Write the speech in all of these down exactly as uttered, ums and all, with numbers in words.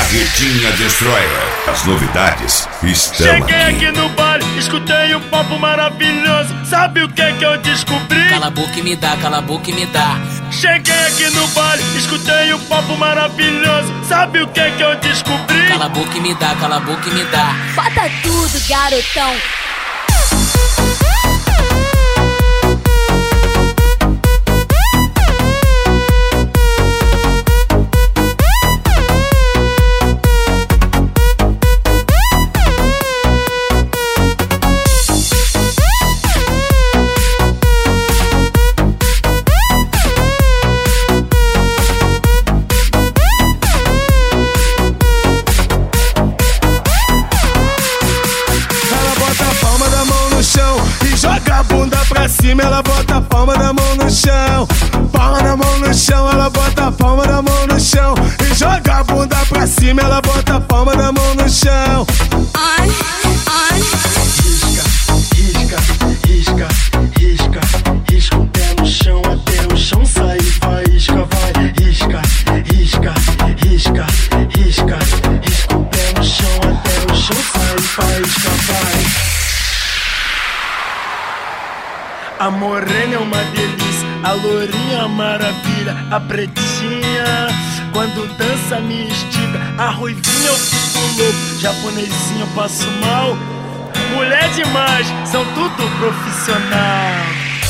Barretinha Destroyer. As novidades estão Cheguei aqui. aqui no baile, escutei um papo maravilhoso. Sabe o que que eu descobri? Cala a boca e me dá, cala a boca e me dá. Cheguei aqui no baile, escutei um papo maravilhoso. Sabe o que que eu descobri? Cala a boca e me dá, cala a boca e me dá. Bota tudo, garotão. Joga a bunda pra cima, ela bota a palma da mão no chão. Palma da mão no chão, ela bota a palma da mão no chão. E joga a bunda pra cima, ela bota a palma da mão no chão. Ai, ai. Risca, risca, risca, risca, risca o pé no chão até o chão sair faísca, vai. Risca, risca, risca, risca, risca o pé no chão até o chão sair faísca, vai. A morena é uma delícia, a lourinha é uma maravilha, a pretinha quando dança me estica, a ruivinha eu fico louco, japonesinha eu passo mal. Mulher demais, são tudo profissional.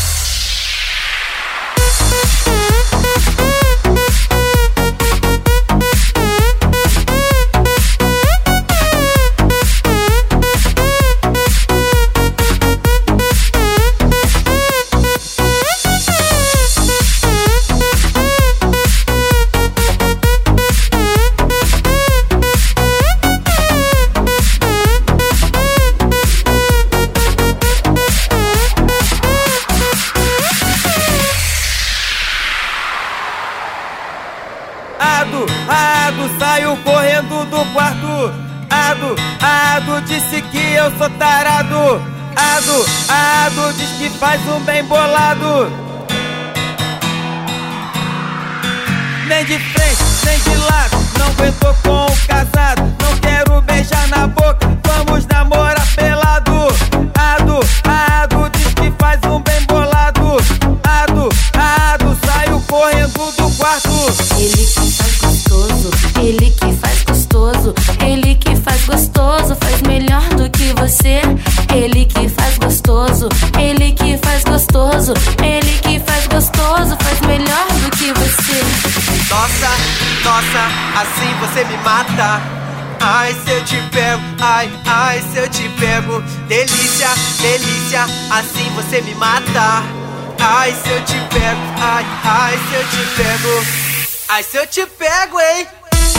Ado, saio correndo do quarto. Ado, Ado, disse que eu sou tarado. Ado, Ado, diz que faz um bem bolado. Nem de frente, nem de lado, não aguentou com o casado. Não quero beijar na boca, vamos namorar pelado. Ado, Ado, diz que faz um bem bolado. Ado, Ado, saio correndo do quarto. Ele que faz gostoso, ele que faz gostoso, ele que faz gostoso, faz melhor do que você. Ele que faz gostoso, ele que faz gostoso, ele que faz gostoso, faz melhor do que você. Nossa, nossa, assim você me mata. Ai, se eu te pego, ai, ai, se eu te pego. Delícia, delícia, assim você me mata. Ai, se eu te pego, ai, ai, se eu te pego. Ai, se eu te pego, hein?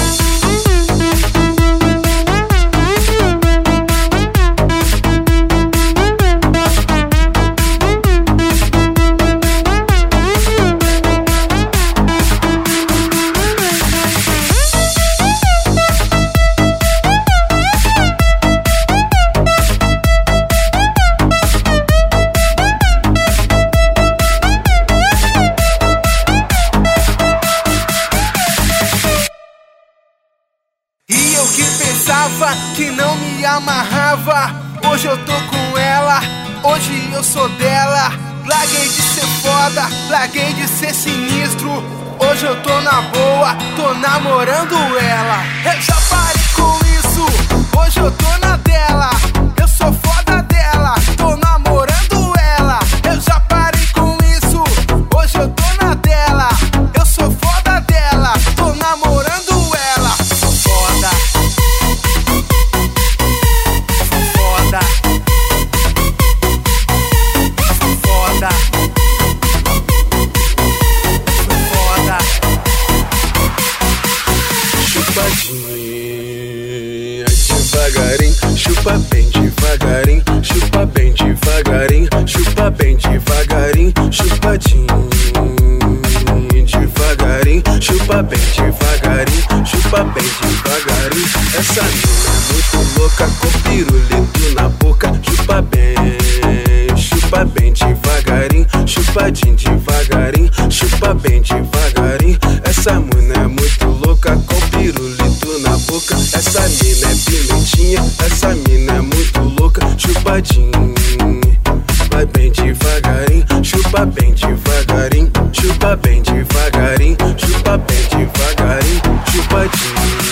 Que não me amarrava, hoje eu tô com ela, hoje eu sou dela. Larguei de ser foda, larguei de ser sinistro, hoje eu tô na boa, tô namorando ela. Eu já parei com isso, hoje eu tô na dela. Eu sou foda dela, tô namorando ela. Eu já parei com isso, hoje eu tô na dela. Eu sou foda dela, tô namorando ela. Foda. Foda, foda, chupadinha devagarinho, chupa bem devagarinho, chupa bem devagarinho, chupa bem devagarinho, chupadinho devagarinho, chupa bem devagarinho, chupa bem devagarinho. Essa mina é muito louca, com pirulito na boca, chupa bem, chupa bem devagarinho, chupadinho devagarinho, chupa bem devagarinho. Essa mina é muito louca, com pirulito na boca. chupadinho. Vai bem devagarinho, chupa bem devagarinho, chupa bem devagarinho, chupa bem devagarinho, chupadinho.